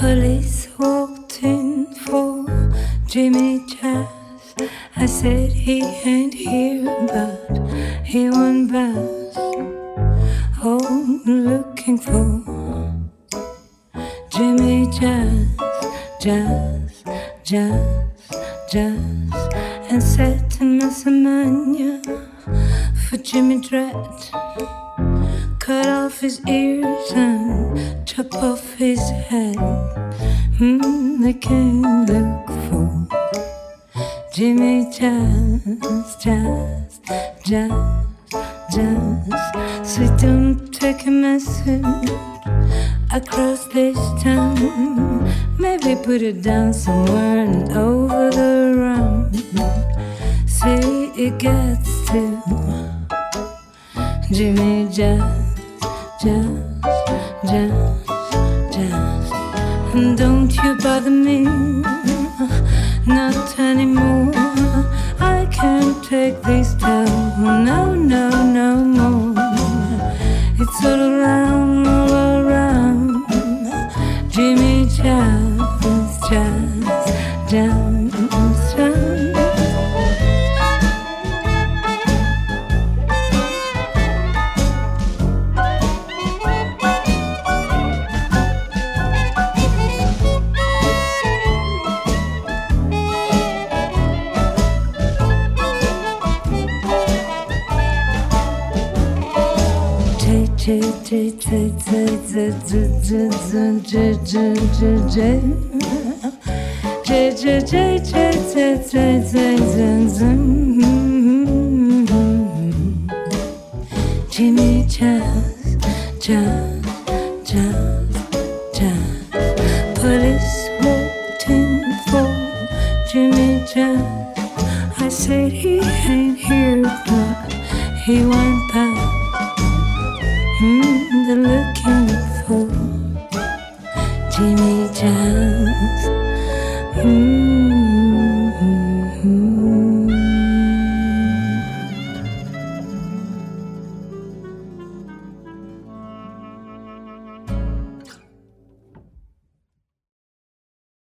Police walked in for Jimmy Jazz. I said he ain't here, but he won't bounce. Oh, looking for Jimmy Jazz, Jazz, Jazz, Jazz. And said to Massamania for Jimmy Dread, cut off his ears and chop off his head. They can't look for Jimmy Jazz, Jazz, Jazz, Jazz. So don't take a message across this town. Maybe put it down somewhere and over the round. See, it gets to Jimmy Jazz, Jazz, Jazz, Jazz. And don't you bother me, not anymore. I can't take this down, no, no, no more. It's all around, all around. Jimmy Jazz, Jazz, Jazz, Jazz. Jimmy Jazz, Jazz, Jazz, Jazz. Police walked in for Jimmy Jazz. I said he ain't here, but he went back.